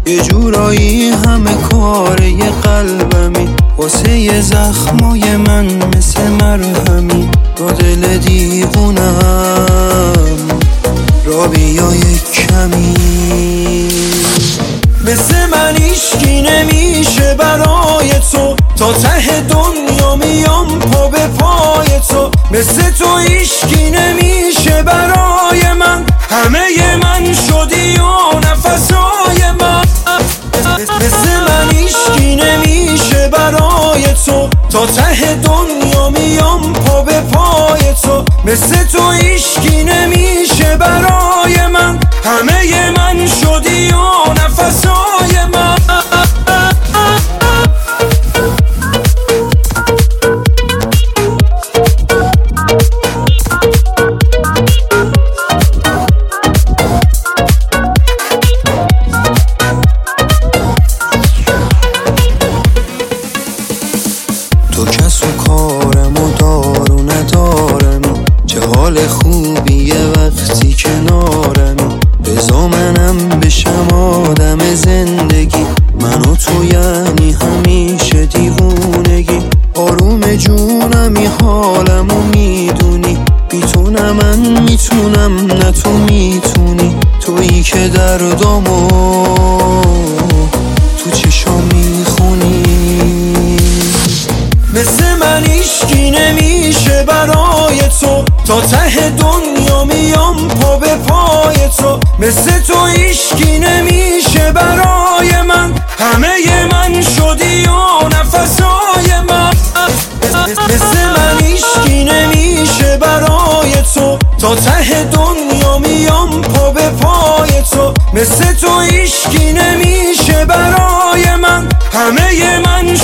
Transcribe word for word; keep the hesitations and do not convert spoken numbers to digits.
یه جورایی همه کار یه قلبمی، واسه یه زخمای من مثل مرهمی. با دل دیوونم را بیا یک کمی. مثل من هیچکی نمیشه برای تو، تا ته دنیا میام پا به پای تو. مثل تو هیچکی نمیشه برای من، همه من شدی و نفسای من. مثل من هیچکی نمیشه برای تو، تا ته دنیا میام پا به پای تو. مثل تو هیچکی نمیشه برای من، همه من شدی و نفسای من. تو کس و کارم و دار و ندارمی، چه حال خوبیه وقتی کنارمی. بزا منم بشم آدم زندگی، من و تو یعنی همیشه دیوونگی. آروم جونمی حالمو میدونی، بی تو نه من میتونم نه تو میتونی. تویی که دردامو تو چشام میخونی. مثل من هیچکی نمیشه برای تو، تا ته دنیا میام پا به پای تو. مثل تو هیچکی نمیشه برای من، همه من شدی و نفسای من. مثل من هیچکی نمیشه برای تو، تا ته دنیا میام پا به پای تو. مثل تو هیچکی نمیشه برای من، همه من